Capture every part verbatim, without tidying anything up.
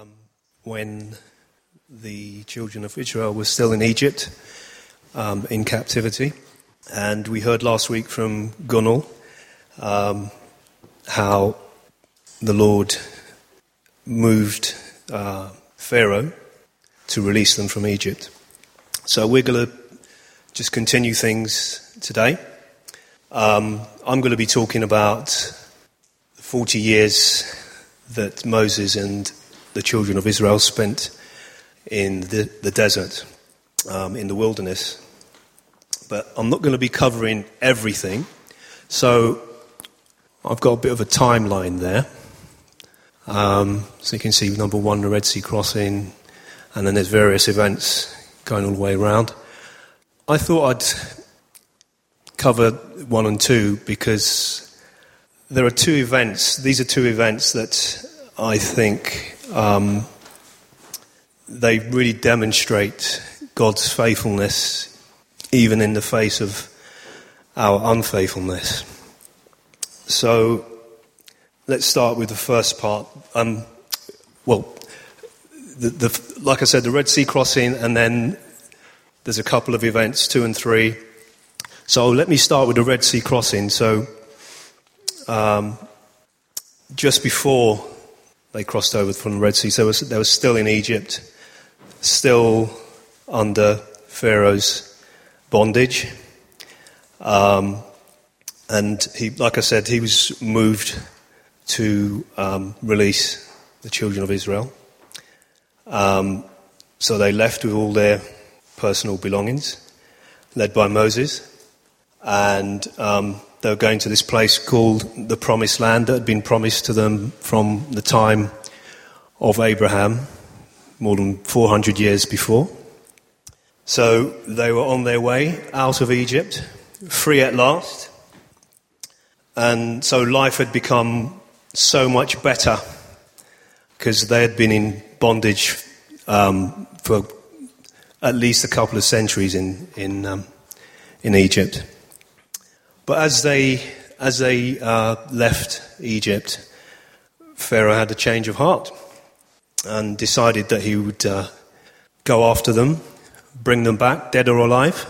um, when the children of Israel were still in Egypt, um, in captivity. And we heard last week from Gunnar um, how the Lord moved uh, Pharaoh to release them from Egypt. So we're going to just continue things today. Um, I'm going to be talking about the forty years that Moses and the children of Israel spent in the, the desert, um, in the wilderness. But I'm not going to be covering everything. So I've got a bit of a timeline there. Um, so you can see number one, the Red Sea crossing, and then there's various events going all the way around. I thought I'd cover one and two because there are two events. These are two events that I think um, they really demonstrate God's faithfulness even in the face of our unfaithfulness. So let's start with the first part. Um, well, the, the, like I said, the Red Sea crossing, and then there's a couple of events, two and three. So let me start with the Red Sea crossing. So um, just before they crossed over from the Red Sea, so they were, they were still in Egypt, still under Pharaoh's bondage. Um, and he, like I said, he was moved to um, release the children of Israel. Um, so they left with all their personal belongings, led by Moses. And um, they were going to this place called the Promised Land that had been promised to them from the time of Abraham, more than four hundred years before. So they were on their way out of Egypt, free at last. And so life had become so much better because they had been in bondage um, for at least a couple of centuries in in, um, in Egypt. But as they as they uh, left Egypt, Pharaoh had a change of heart and decided that he would uh, go after them, bring them back, dead or alive.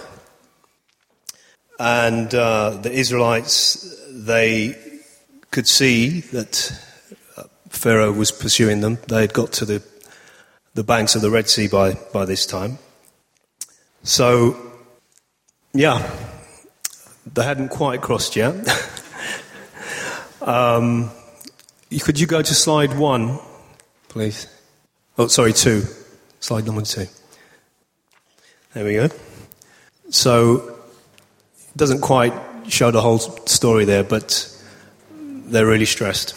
And uh, the Israelites, they could see that Pharaoh was pursuing them. They had got to the the banks of the Red Sea by, by this time. So, yeah, they hadn't quite crossed yet. um, could you go to slide one, please? Oh, sorry, two. Slide number two. There we go. So, it doesn't quite show the whole story there, but they're really stressed.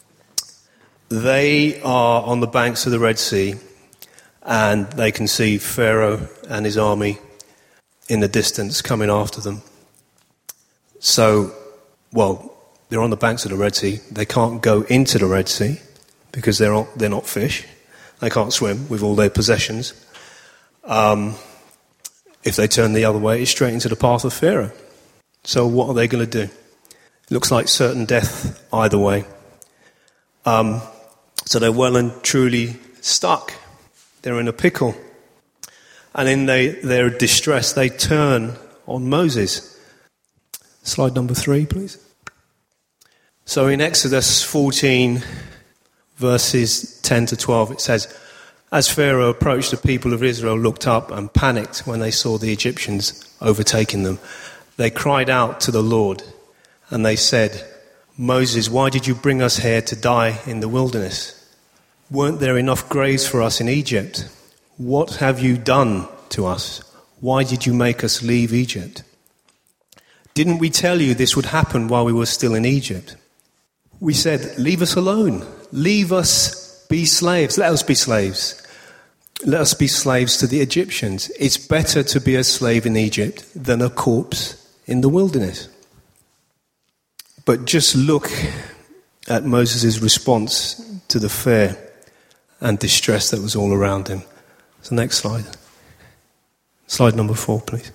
They are on the banks of the Red Sea, and they can see Pharaoh and his army in the distance coming after them. So, well, they're on the banks of the Red Sea. They can't go into the Red Sea because they're not, they're not fish. They can't swim with all their possessions. Um, if they turn the other way, it's straight into the path of Pharaoh. So what are they going to do? It looks like certain death either way. Um, so they're well and truly stuck. They're in a pickle. And in they, their distress, they turn on Moses. Slide number three, please. So in Exodus fourteen, verses ten to twelve, it says, "As Pharaoh approached, the people of Israel looked up and panicked when they saw the Egyptians overtaking them. They cried out to the Lord, and they said, 'Moses, why did you bring us here to die in the wilderness? Weren't there enough graves for us in Egypt? What have you done to us? Why did you make us leave Egypt? Didn't we tell you this would happen while we were still in Egypt? We said, leave us alone. Leave us be slaves. Let us be slaves. Let us be slaves to the Egyptians. It's better to be a slave in Egypt than a corpse in the wilderness.'" But just look at Moses' response to the fear and distress that was all around him. So next slide. Slide number four, please.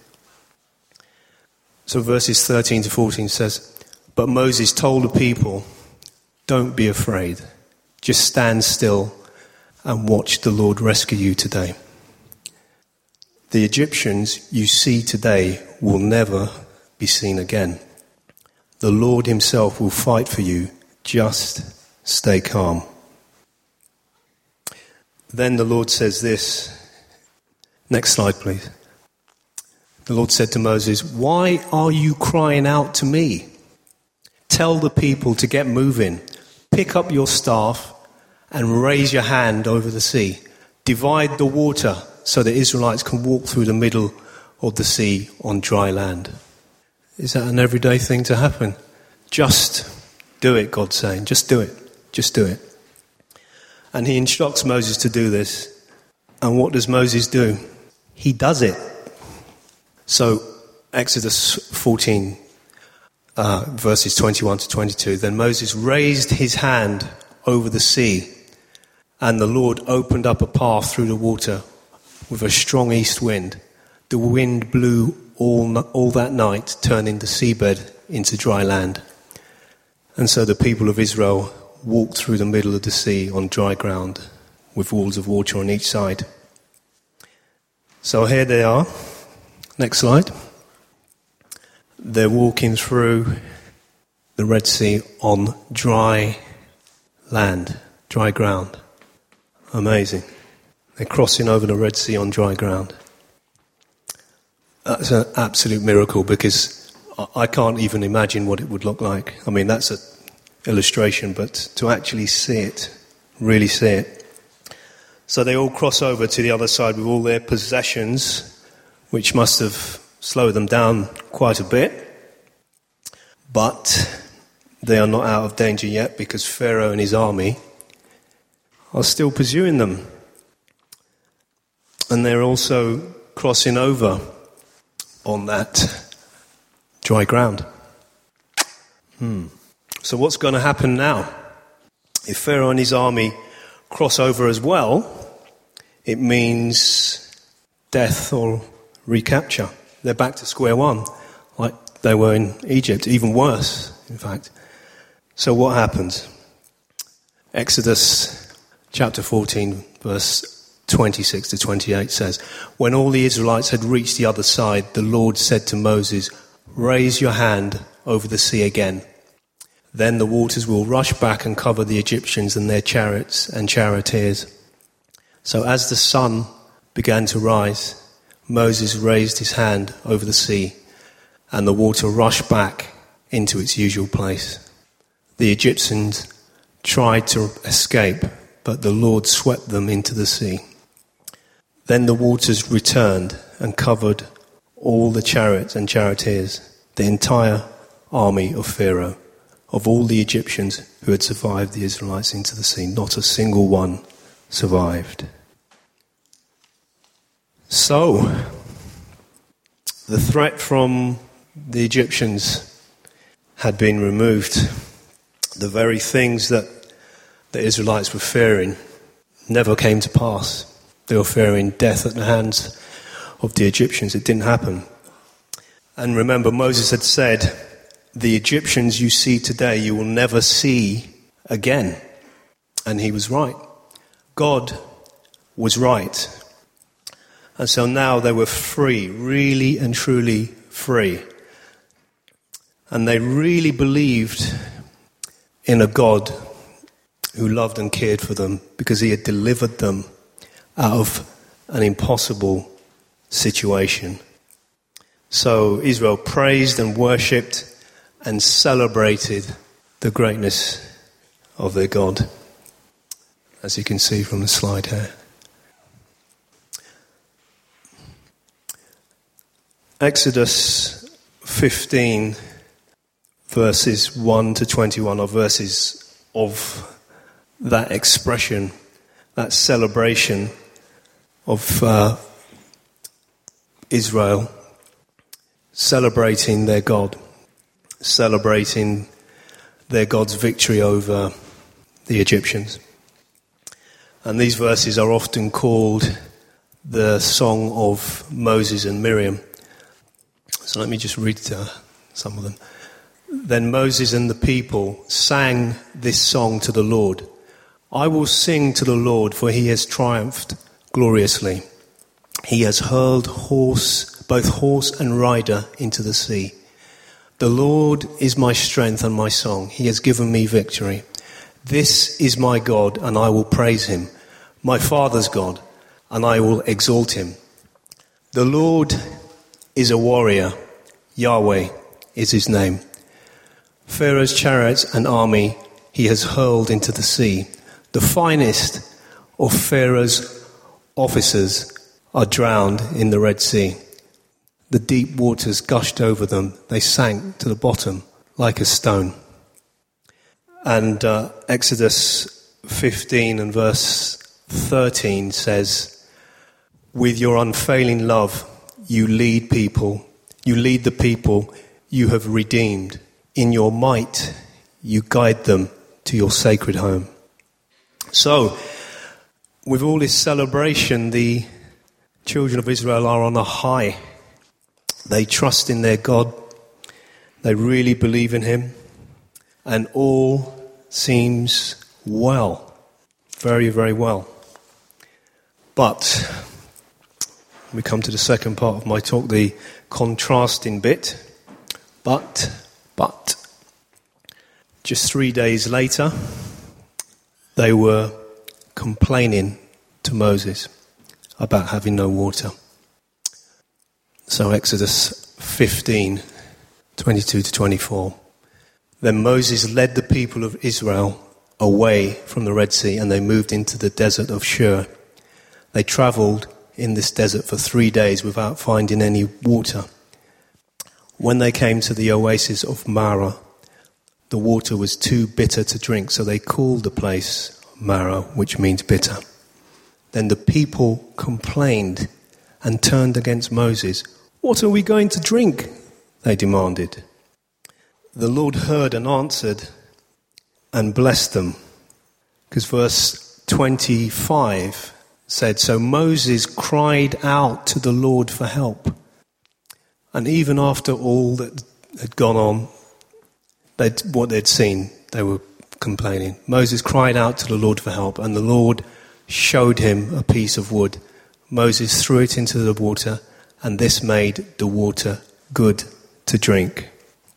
So verses thirteen to fourteen says, "But Moses told the people, 'Don't be afraid. Just stand still and watch the Lord rescue you today. The Egyptians you see today will never be seen again. The Lord himself will fight for you. Just stay calm. Then the Lord says this. Next slide, please. The Lord said to Moses, "Why are you crying out to me? Tell the people to get moving. Pick up your staff and raise your hand over the sea. Divide the water so the Israelites can walk through the middle of the sea on dry land." Is that an everyday thing to happen? Just do it, God's saying. Just do it. Just do it. And he instructs Moses to do this. And what does Moses do? He does it. So, Exodus fourteen, uh, verses twenty-one to twenty-two. Then Moses raised his hand over the sea, and the Lord opened up a path through the water with a strong east wind. The wind blew all, all that night, turning the seabed into dry land. And so the people of Israel walked through the middle of the sea on dry ground with walls of water on each side. So here they are. Next slide. They're walking through the Red Sea on dry land, dry ground. Amazing. They're crossing over the Red Sea on dry ground. That's an absolute miracle, because I can't even imagine what it would look like. I mean, that's an illustration, but to actually see it, really see it. So they all cross over to the other side with all their possessions, which must have slowed them down quite a bit. But they are not out of danger yet, because Pharaoh and his army are still pursuing them. And they're also crossing over on that dry ground. Hmm. So what's going to happen now? If Pharaoh and his army cross over as well, it means death or recapture. They're back to square one, like they were in Egypt, even worse, in fact. So what happens? Exodus chapter fourteen, verse twenty-six to twenty-eight says, "When all the Israelites had reached the other side, the Lord said to Moses, 'Raise your hand over the sea again. Then the waters will rush back and cover the Egyptians and their chariots and charioteers.' So as the sun began to rise, Moses raised his hand over the sea, and the water rushed back into its usual place. The Egyptians tried to escape, but the Lord swept them into the sea. Then the waters returned and covered all the chariots and charioteers, the entire army of Pharaoh, of all the Egyptians who had survived the Israelites into the sea. Not a single one survived." So, the threat from the Egyptians had been removed. The very things that the Israelites were fearing never came to pass. They were fearing death at the hands of the Egyptians. It didn't happen. And remember, Moses had said, "The Egyptians you see today, you will never see again." And he was right. God was right. And so now they were free, really and truly free. And they really believed in a God who loved and cared for them, because he had delivered them out of an impossible situation. So Israel praised and worshipped and celebrated the greatness of their God, as you can see from the slide here. Exodus fifteen, verses one to twenty-one are verses of that expression, that celebration of uh, Israel celebrating their God, celebrating their God's victory over the Egyptians. And these verses are often called the Song of Moses and Miriam. So let me just read uh, some of them. "Then Moses and the people sang this song to the Lord. I will sing to the Lord, for he has triumphed gloriously. He has hurled horse, both horse and rider into the sea. The Lord is my strength and my song. He has given me victory. This is my God, and I will praise him. My father's God, and I will exalt him. The Lord is a warrior. Yahweh is his name. Pharaoh's chariots and army he has hurled into the sea. The finest of Pharaoh's officers are drowned in the Red Sea. The deep waters gushed over them. They sank to the bottom like a stone. And uh, Exodus fifteen and verse thirteen says, with your unfailing love, you lead people, you lead the people you have redeemed. In your might, you guide them to your sacred home. So, with all this celebration, the children of Israel are on a high. They trust in their God. They really believe in him. And all seems well. Very, very well. But we come to the second part of my talk, the contrasting bit. But, but, just three days later, they were complaining to Moses about having no water. So Exodus fifteen, twenty-two to twenty-four. Then Moses led the people of Israel away from the Red Sea, and they moved into the desert of Shur. They travelled in this desert for three days without finding any water. When they came to the oasis of Marah, the water was too bitter to drink, so they called the place Marah, which means bitter. Then the people complained and turned against Moses. What are we going to drink? They demanded. The Lord heard and answered and blessed them. Because verse twenty-five said, so Moses cried out to the Lord for help. And even after all that had gone on, they'd, what they'd seen, they were complaining. Moses cried out to the Lord for help, and the Lord showed him a piece of wood. Moses threw it into the water, and this made the water good to drink.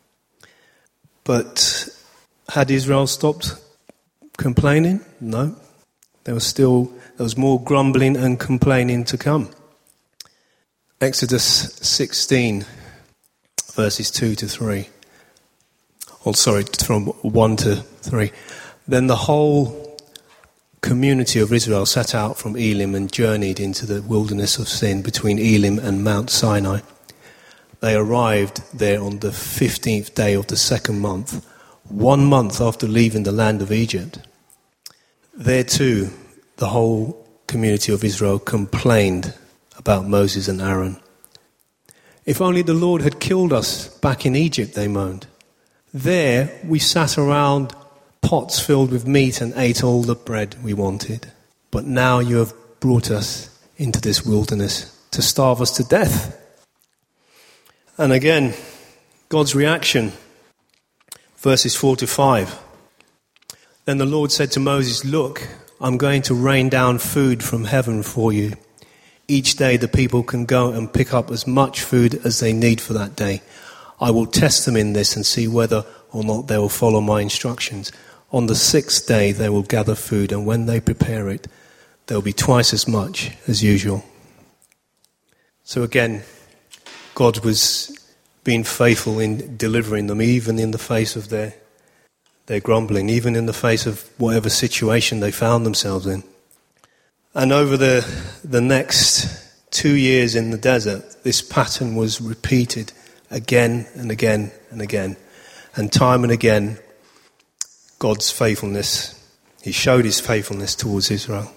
But had Israel stopped complaining? No. There was still, there was more grumbling and complaining to come. Exodus sixteen, verses two to three. Oh, sorry, from one to three. Then the whole community of Israel set out from Elim and journeyed into the wilderness of Sin between Elim and Mount Sinai. They arrived there on the fifteenth day of the second month, one month after leaving the land of Egypt. There too, the whole community of Israel complained about Moses and Aaron. If only the Lord had killed us back in Egypt, they moaned. There we sat around pots filled with meat and ate all the bread we wanted. But now you have brought us into this wilderness to starve us to death. And again, God's reaction, verses four to five. Then the Lord said to Moses, look, I'm going to rain down food from heaven for you. Each day the people can go and pick up as much food as they need for that day. I will test them in this and see whether or not they will follow my instructions. On the sixth day they will gather food, and when they prepare it, there will be twice as much as usual. So again, God was being faithful in delivering them, even in the face of their, their grumbling, even in the face of whatever situation they found themselves in. And over the, the next two years in the desert, this pattern was repeated again and again and again. And time and again, God's faithfulness, he showed his faithfulness towards Israel.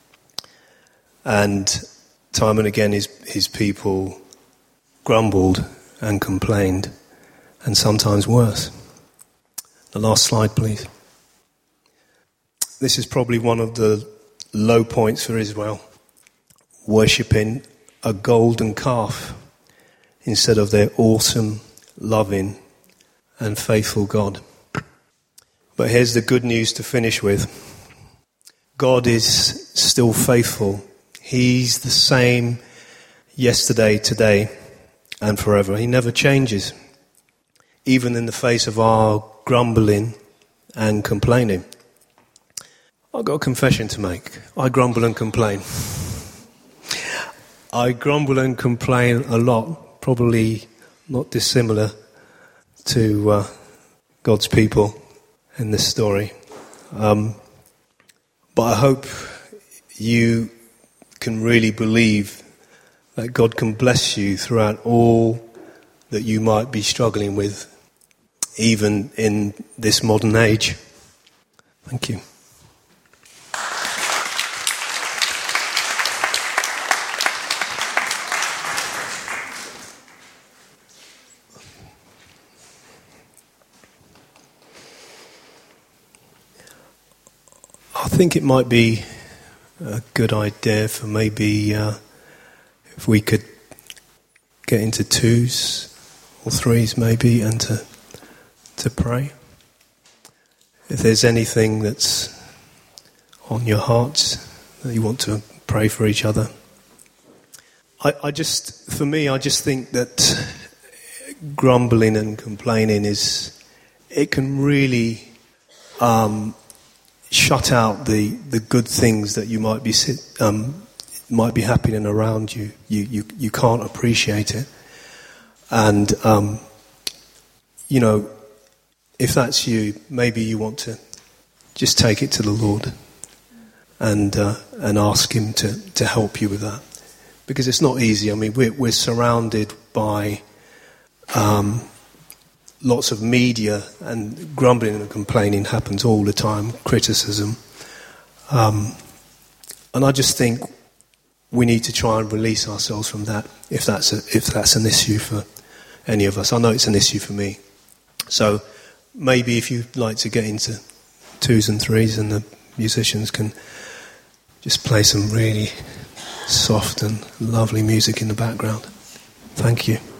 And time and again, his, his people grumbled and complained, and sometimes worse. The last slide, please. This is probably one of the low points for Israel, worshipping a golden calf instead of their awesome, loving, and faithful God. But here's the good news to finish with. God is still faithful. He's the same yesterday, today, and forever. He never changes, even in the face of our grumbling and complaining. I've got a confession to make. I grumble and complain. I grumble and complain a lot, probably not dissimilar to uh, God's people in this story. Um, but I hope you can really believe that God can bless you throughout all that you might be struggling with, even in this modern age. Thank you. I think it might be a good idea for maybe uh, if we could get into twos or threes maybe and to to pray. If there's anything that's on your hearts that you want to pray for each other. I, I just, for me, I just think that grumbling and complaining is, it can really um, shut out the, the good things that you might be um, might be happening around you. You you you can't appreciate it, and um, you know, if that's you, maybe you want to just take it to the Lord and uh, and ask Him to, to help you with that, because it's not easy. I mean, we're we're surrounded by um, lots of media, and grumbling and complaining happens all the time, criticism. Um, and I just think we need to try and release ourselves from that, if that's a, if that's an issue for any of us. I know it's an issue for me. So maybe if you'd like to get into twos and threes, and the musicians can just play some really soft and lovely music in the background. Thank you.